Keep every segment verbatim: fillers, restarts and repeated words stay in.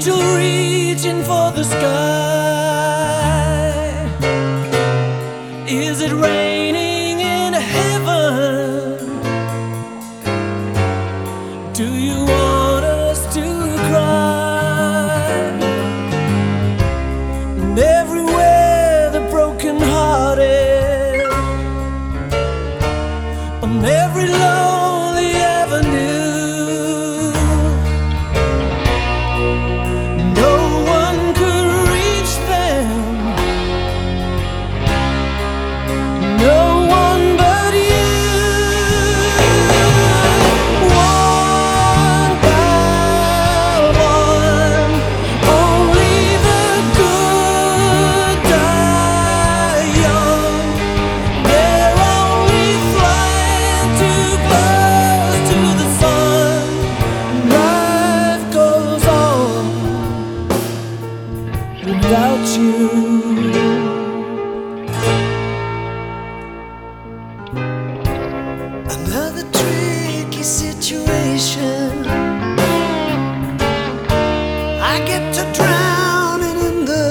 angel reaching for the sky? Is it raining in heaven? Do you want us to cry? And everywhere the broken hearted, on every lonely avenue, no one could reach them, no one but you. One by one, only the good die young. They're only flying too close to the sun. Life goes on without you. Another tricky situation. I get to drowning in the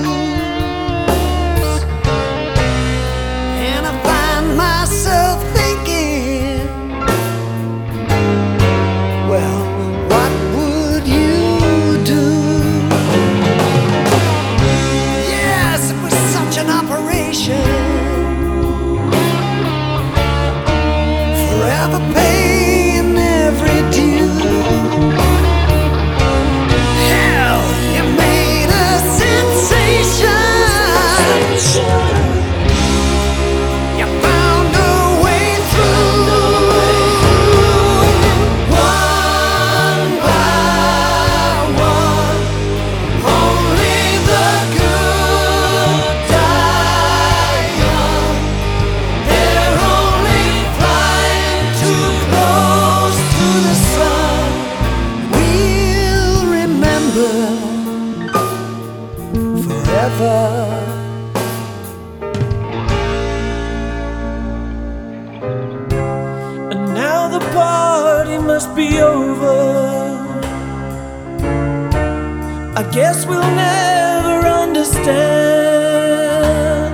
blues, and I find myself thinking, well, what would you do? Yes, it was such an operation, forever paying every due. Hell, you made a sensation. You found a way through. One by one, only the good die young. They're only flying too close to the sun. We'll remember forever. And now the party must be over. I guess we'll never understand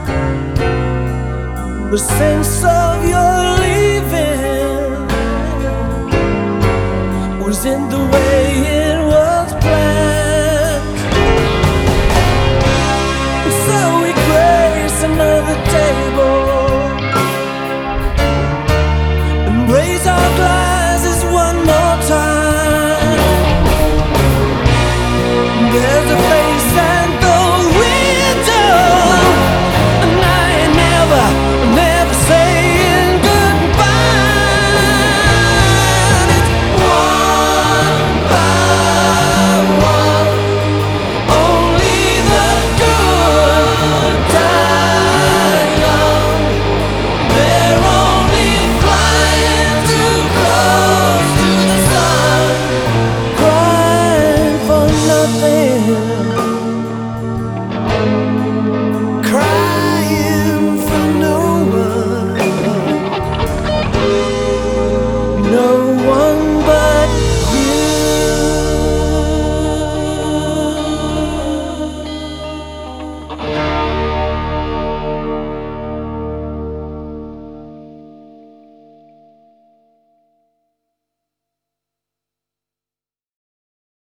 the sense of your leaving was in the way